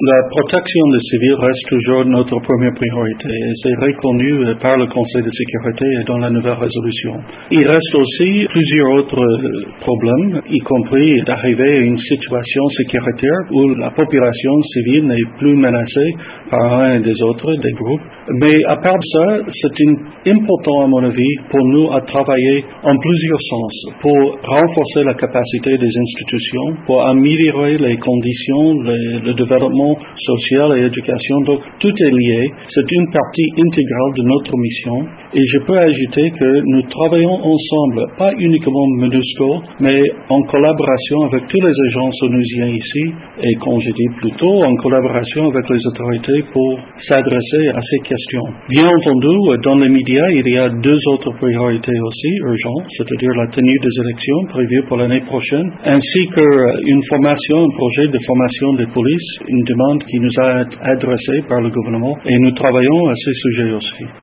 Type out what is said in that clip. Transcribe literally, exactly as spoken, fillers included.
La protection des civils reste toujours notre première priorité et c'est reconnu par le Conseil de sécurité et dans la nouvelle résolution. Il reste aussi plusieurs autres problèmes, y compris d'arriver à une situation sécuritaire où la population civile n'est plus menacée par un des autres, des groupes. Mais à part ça, c'est important à mon avis pour nous à travailler en plusieurs sens, pour renforcer la capacité des institutions, pour améliorer les conditions, les, le développement social et éducation. Donc tout est lié, c'est une partie intégrale de notre mission et je peux ajouter que nous travaillons ensemble, pas uniquement MONUSCO, mais en collaboration avec tous les agences onusiennes ici et comme je dis plus tôt, en collaboration avec les autorités pour s'adresser à ces questions. Bien entendu, dans les médias, il y a deux autres priorités aussi urgentes, c'est-à-dire la tenue des élections prévues pour l'année prochaine, ainsi qu'une formation, un projet de formation des polices, une demande qui nous a été adressée par le gouvernement et nous travaillons à ces sujets aussi.